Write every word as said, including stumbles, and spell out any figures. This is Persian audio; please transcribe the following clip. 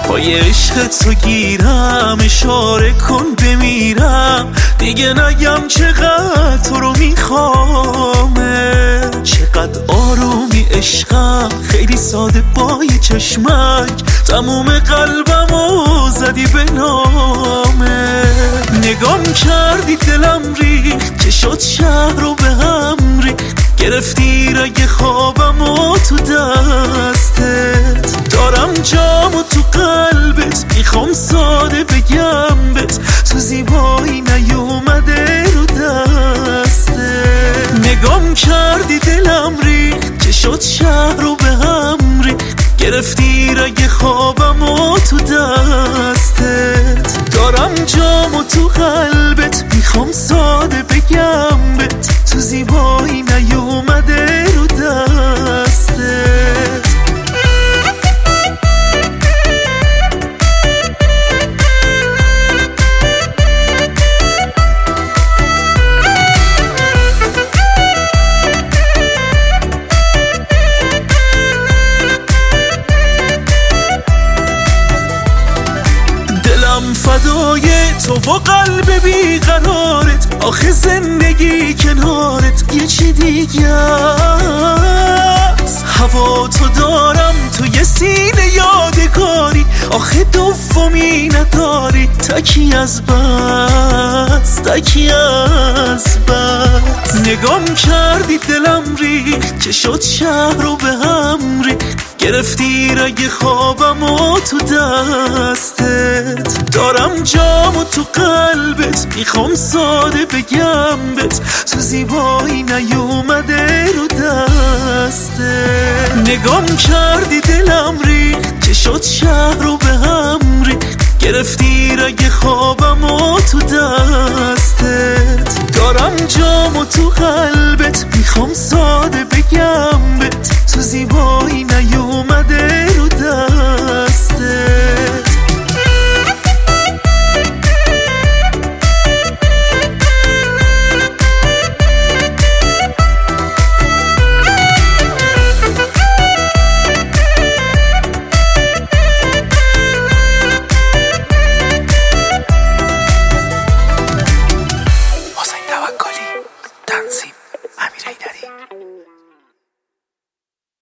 پای عشقت رو گیرم، اشاره کن بمیرم، دیگه نگم چقدر تو رو میخوامه. چقدر آرومی عشقم، خیلی ساده با یه چشمک تموم قلبمو زدی به نامه. نگام کردی دلم ریخت، چه شد شهر رو به هم ریخت، گرفتی رگ خوابمو تو دستت. دارم جامو تو قلبت، میخوام ساده بگم بت، تو زیبایی نیومده رو دستت. نگام کردی دلم ریخت، چه شد شهر رو به هم ریخت، گرفتی رگ خوابمو تو دستت. دارم جامو تو قلبت، میخوام ساده بگم بت، تو زیبایی نیومده رو دستت. فدای تو و قلب بیقرارت، آخه زندگی کنارت یه چی دیگه است. هوا تو دارم تو یه سینه یادگاری، آخه دومی نداری، تکی از بس تکی از بس. نگام کردی دلم ریخت، چه شد شهر رو به هم ریخت، گرفتی رگ خوابمو تو دستت. دارم جامو تو قلبت، میخوام ساده بگم بت، تو زیبایی نیومده رو دستت. نگام کردی دلم ریخت، چه شد شهر رو به هم ریخت، گرفتی رگ خوابمو تو دستت. دارم جامو تو قلبت، میخوام ساده بگم